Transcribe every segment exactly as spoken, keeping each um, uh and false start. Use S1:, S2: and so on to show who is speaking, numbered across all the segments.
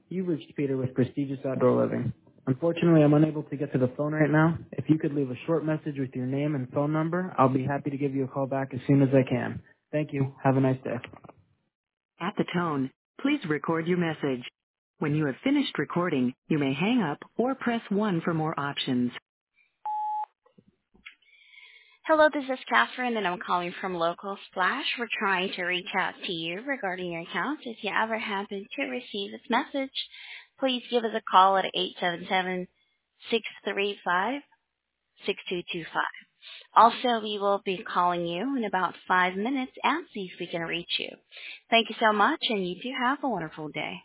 S1: You reached Peter with Prestigious Outdoor Living. Unfortunately, I'm unable to get to the phone right now. If you could leave a short message with your name and phone number, I'll be happy to give you a call back as soon as I can. Thank you. Have a nice day.
S2: At the tone, please record your message. When you have finished recording, you may hang up or press one for more options.
S3: Hello, this is Catherine, and I'm calling from Local Splash. We're trying to reach out to you regarding your account. If you ever happen to receive this message, please give us a call at eight seven seven, six three five, six two two five. Also, we will be calling you in about five minutes and see if we can reach you. Thank you so much, and you do have a wonderful day.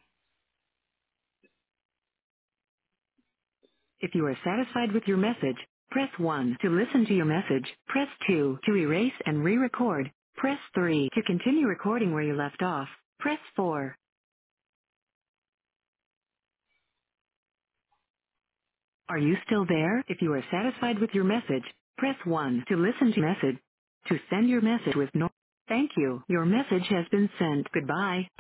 S2: If you are satisfied with your message, press one. To listen to your message, press two. To erase and re-record, press three. To continue recording where you left off, press four. Are you still there? If you are satisfied with your message, press one. To listen to message, to send your message with no. Thank you. Your message has been sent. Goodbye.